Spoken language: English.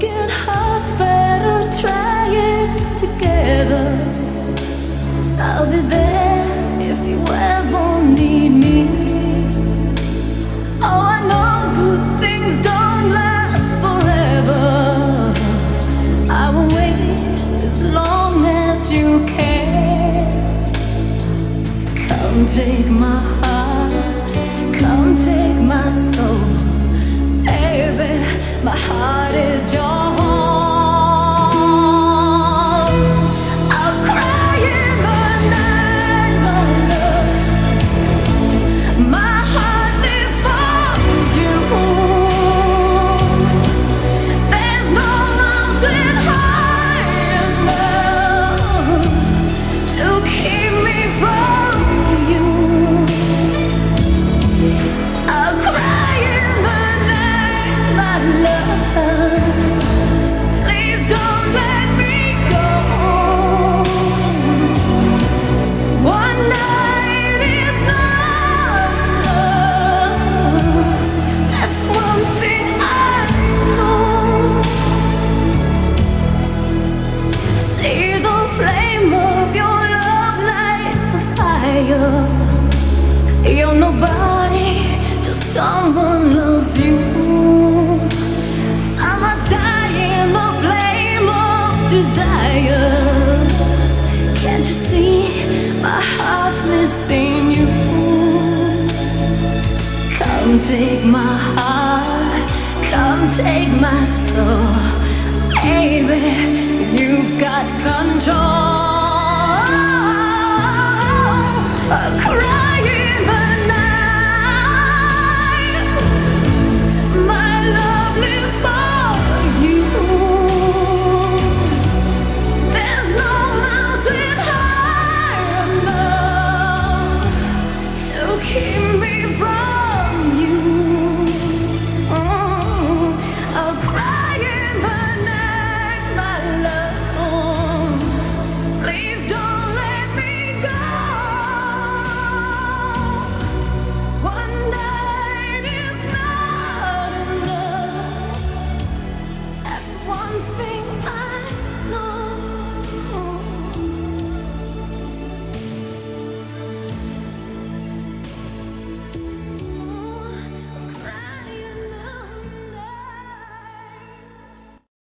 Broken hearts better try it together. I'll be there if you ever need me. Oh, I know good things don't last forever. I will wait as long as you can. Come take my heart, come take my soul. Baby, my heart is your home. I'll cry in the night, my love. My heart is for you. There's no mountain high enough to keep me from you. I'll cry in the night, my love. Please don't let me go. One night is not enough. That's one thing I know. See the flame of your love light the fire. You're nobody till someone loves you. Someone's dying the flame of desire. Can't you see my heart's missing you? Come take my heart, come take my soul. Baby, you've got control.